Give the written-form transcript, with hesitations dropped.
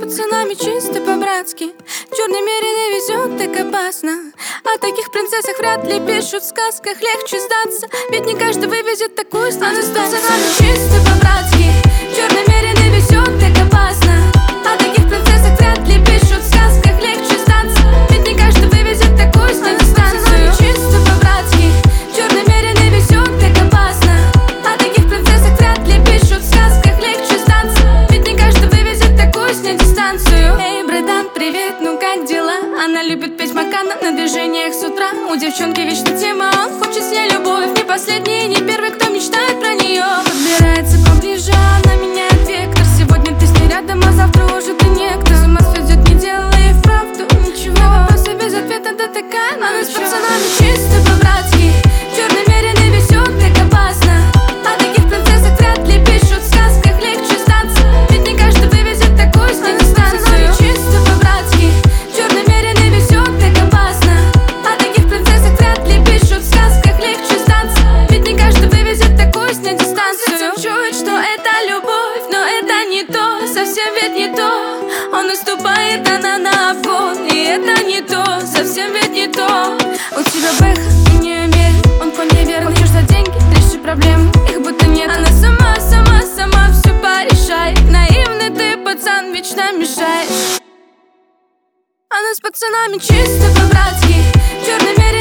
пацанами чисто по-братски. Черный мерин везет так опасно. О таких принцессах вряд ли пишут в сказках. Легче сдаться, ведь не каждый вывезет такую станцию. С пацанами чисто по-братски. Черный мерин везет так опасно. О таких принцессах вряд ли пишут в сказках. Легче сдаться, ведь не каждый вывезет такую станцию. Чисто по-братски. Черный мерин везет так опасно. О таких принцессах вряд ли пишут в сказках. Легче сдаться, ведь не каждый вывезет такую снять дистанцию. Эй, братан, привет, ну как дела? Она любит петь Макана на движениях с утра. У девчонки вечно тема, он хочет с ней любовь. Не последний, не первый, кто мечтает про нее. Подбирается поближе, она меняет вектор. Сегодня ты с ней рядом, а завтра уже ты некто. С ума сведет, не делая вправду ничего. Вопросы без ответа, да такая. Она с пацанами чисто по-братски. Черный мерин везет так опасно. О таких принцессах вряд ли пишут в сказках. Легче сдаться, ведь не каждый вывезет такую снять дистанцию. Чисто по-братски. Черный мерин везет так опасно. О таких принцессах вряд ли пишут в сказках. Легче сдаться, ведь не каждый вывезет такую снять дистанцию. Чует, что это любовь, но это не то, совсем ведь не то. Он наступает, она на обгон, и это не то, совсем ведь не то. У тебя бэха, у нее мерин, он конь неверный. Хочешь за деньги, реши проблемы, их будто нет. Она сама все порешает. Наивный ты, пацан, вечно мешаешь. Она с пацанами чисто по-братски. Черный мерин